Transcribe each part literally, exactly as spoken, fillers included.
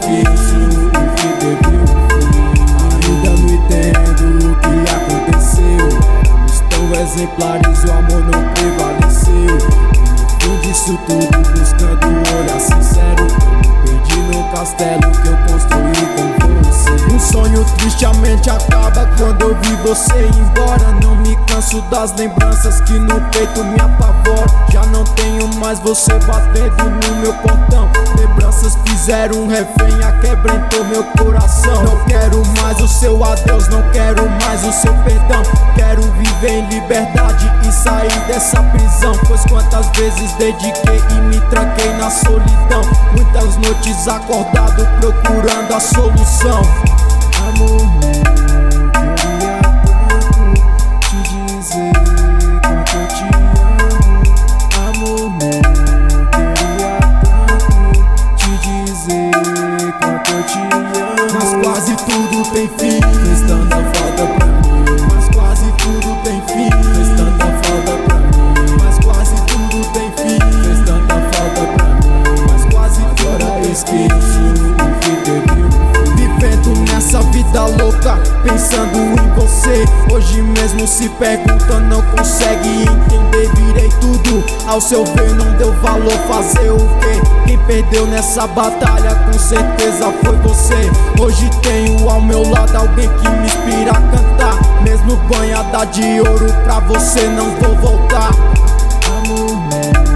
esqueço o que teve um fim. Ainda não entendo o que aconteceu. Éramos tão exemplares, o amor não prevaleceu. E no fim disso tudo, buscando um olhar sincero, perdi no castelo que eu construí com você. Um sonho triste, a mente acaba quando eu vi você ir embora. Não me canso das lembranças que no peito me apavora. Já não tenho mais você batendo no meu portão. Lembranças fizeram um refém, aquebrentou meu coração. Não quero mais o seu adeus, não quero mais o seu perdão. Quero viver em liberdade e sair dessa prisão. Pois quantas vezes dediquei e me tranquei na solidão. Muitas noites acordado procurando a solução. Amor meu, queria tanto te dizer quanto eu te amo. Amor meu, queria tanto te dizer quanto eu te amo. Mas quase tudo tem fim, fez tanta falta pra mim. Mas quase tudo tem fim, fez tanta falta pra mim. Mas quase tudo tem fim, fez tanta falta pra mim. Mas quase agora eu esqueço o que teve um fim. Vivendo nessa vida louca, pensando em você. Hoje mesmo se pergunta, não consegue entender. Virei tudo, ao seu ver não deu valor. Fazer o quê? Quem perdeu nessa batalha com certeza foi você. Hoje tenho ao meu lado alguém que me inspira a cantar. Mesmo banhada de ouro, pra você não vou voltar. Amor meu,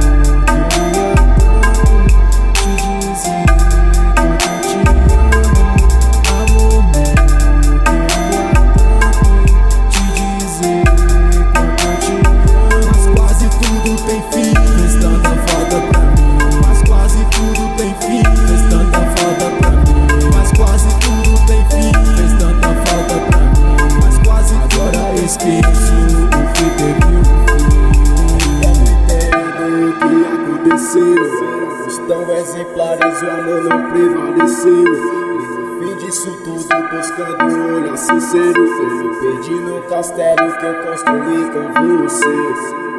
esqueço o que teve um fim. Eu entendo o que aconteceu. Éramos tão exemplares, o amor não prevaleceu. E no fim disso tudo, buscando um olhar sincero, eu me perdi no castelo que eu construí com você.